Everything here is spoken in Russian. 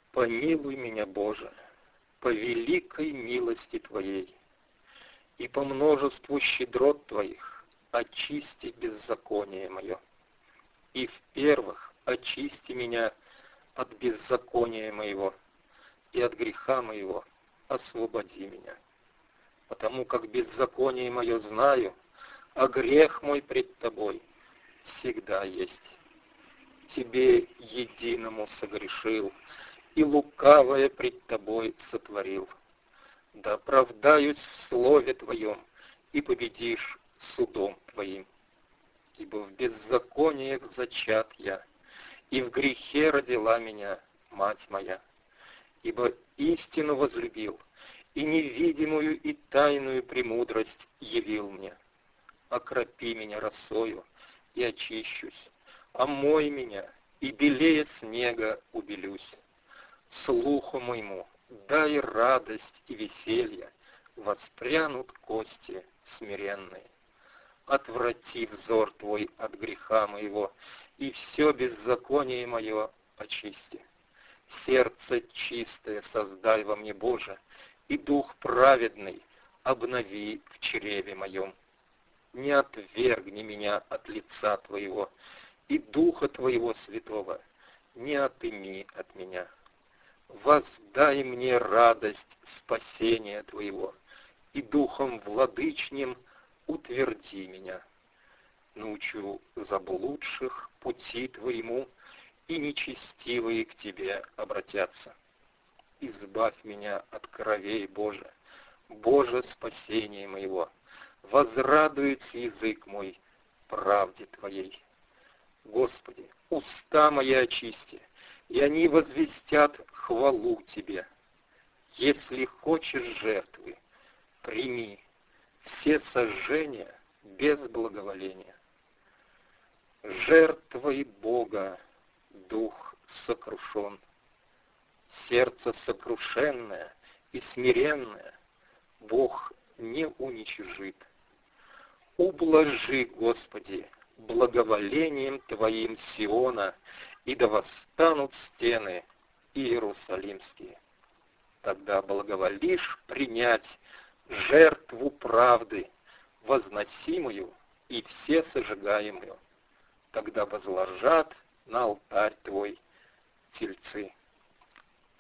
Помилуй меня, Боже, по великой милости Твоей, и по множеству щедрот Твоих очисти беззаконие мое. И в-первых, очисти меня от беззакония моего, и от греха моего освободи меня. Потому как беззаконие мое знаю, а грех мой пред Тобой всегда есть. Тебе единому согрешил, и лукавое пред Тобой сотворил. Да оправдаюсь в слове Твоем, и победишь судом Твоим. Ибо в беззакониях зачат я, и в грехе родила меня мать моя. Ибо истину возлюбил, и невидимую и тайную премудрость явил мне. Окропи меня росою, и очищусь, омой меня, и белее снега убелюсь. Слуху моему дай радость и веселье, воспрянут кости смиренные. Отврати взор Твой от греха моего, и все беззаконие мое очисти. Сердце чистое создай во мне, Боже, и дух праведный обнови в чреве моем. Не отвергни меня от лица Твоего, и Духа Твоего Святого не отыми от меня. Воздай мне радость спасения Твоего, и Духом Владычним утверди меня. Научу заблудших пути Твоему, и нечестивые к Тебе обратятся. Избавь меня от кровей, Боже, Боже, спасение моего. Возрадуется язык мой правде Твоей. Господи, уста мои очисти, и они возвестят хвалу Тебе. Если хочешь жертвы, прими все сожжения без благоволения. Жертвой Бога дух сокрушен, сердце сокрушенное и смиренное Бог не уничижит. Ублажи, Господи, благоволением Твоим Сиона, и да восстанут стены иерусалимские. Тогда благоволишь принять жертву правды, возносимую и все сожигаемую. Тогда возложат на алтарь Твой тельцы.